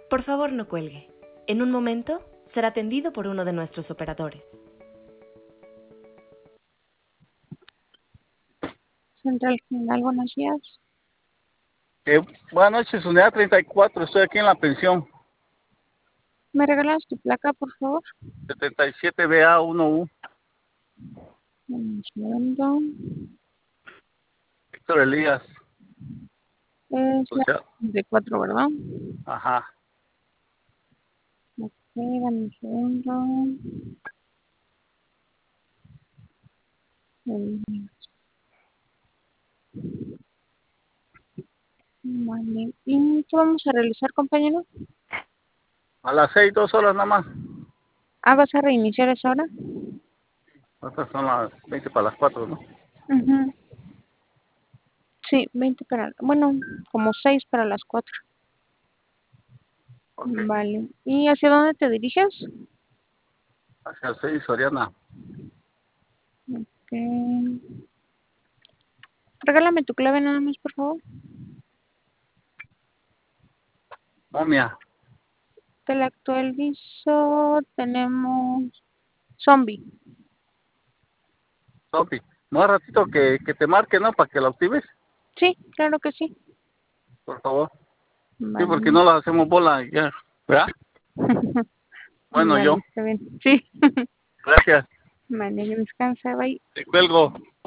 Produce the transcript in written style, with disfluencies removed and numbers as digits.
Por favor, no cuelgue. En un momento será atendido por uno de nuestros operadores. Central General, buenos días. Buenas noches, unidad 34, estoy aquí en la pensión. ¿Me regalas tu placa, por favor? 77BA1U, Un segundo. Víctor Elías. Es O la sea, 34, ¿verdad? ajá. Ok, dame un segundo. Vale. ¿Y qué vamos a realizar, compañero? A las 6, 2 horas nada más. Ah, ¿vas a reiniciar esa hora? Estas son las 20 para las 4, ¿no? Ujú. Sí, 20 para... Bueno, como 6 para las 4. Ok. Vale. ¿Y hacia dónde te diriges? Hacia 6, Soriana. Ok. Regálame tu clave nada más, por favor. Momia. Te la actualizo. Tenemos zombie. Sopi. Más ratito que te marque, ¿no? Para que la actives, Sí, claro que sí. por favor. Sí, porque Vale. no las hacemos bola ya. ¿Verdad? Bueno, yo. Vale, está bien. Sí. Gracias. Vale, descansa, bye. Te cuelgo.